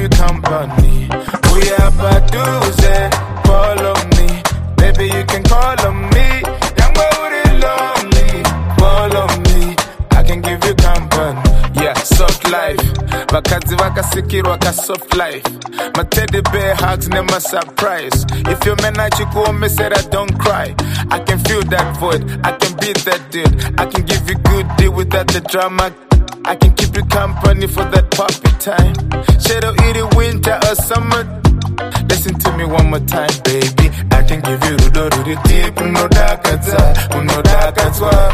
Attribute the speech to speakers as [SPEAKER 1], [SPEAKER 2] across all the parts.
[SPEAKER 1] company. We are Baduze, call on me. Baby, you can call on me. Young boy with it lonely, call on me. I can give you company. Yeah, soft life. Vakazi vakasikirwa ka soft life. My teddy bear hugs never surprise. If your man achikuome said I don't cry, I can feel that void, I can beat that dude. I can give you good deal without the drama. I can keep you company for that puppy time. Shadow eat it winter or summer. Listen to me one more time, baby. I can give you the deep, no dakatsa, no dakatsa.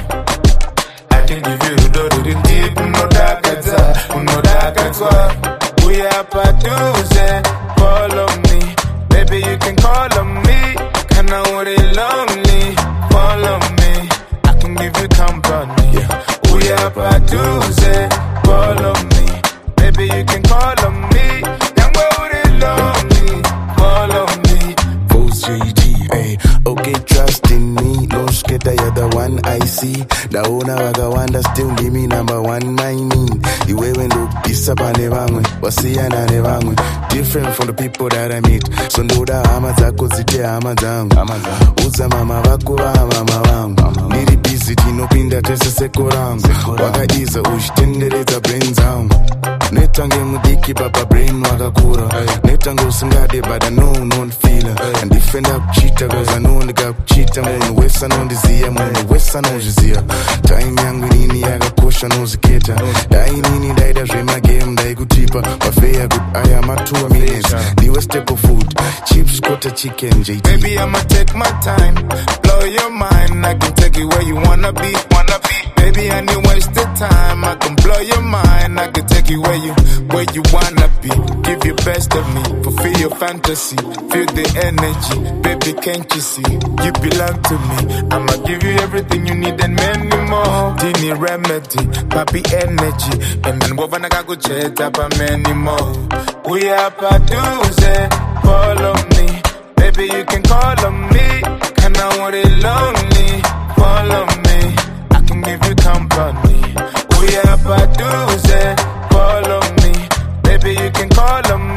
[SPEAKER 1] I can give you the deep, no dakatsa, no dakatsa. We are Baduze, call on me. Baby, you can call on me. Can I hold it lonely? Call on me. I can give you company. Yeah. We are Baduze, call on me. Baby, you can call on me. Young boy with it lonely, call on me.
[SPEAKER 2] Post JG, hey, okay, trust in me. No skater, you're the one I see. Daona wagawanda still give me number one, my mean. Iwe wendo pisapa nevangwe, wasiyana nevangwe. Different from the people that I meet. So ndoda ama zako zite ama zangu. Uza mama wako wa mama wangu. Niri busy tinopinda tese seko rangu. Wakaiza ushitendereza brain zangu. Netange mudiki papa brain wakakura. Netange usingade but I know non feeler. And defend up cheater cause I know nigga cheater. Munu wesa nondizia, munu wesa nojizia. Time yangu nini yakakosha noziketa. Dai nini daida rema game dai kutipa. Wafea good aya matua minutes. Niwe step of food, chips quarter chicken JT.
[SPEAKER 1] Baby I'ma take my time, blow your mind. I can take you where you wanna be. Baby I need wasted time. I can blow your mind. I can take you where you wanna be. Give you best of me, fulfill your fantasy. Feel the energy, baby can't you see? You belong to me. I'ma give you everything you need and many more. Tini remedy, papi energy. And then wovana go jet up and many more. We are Baduze, call on me. Baby you can call on me. Can I want it lonely? Call on me. I can give you company. We are Baduze, call on me. Baby you can call on me.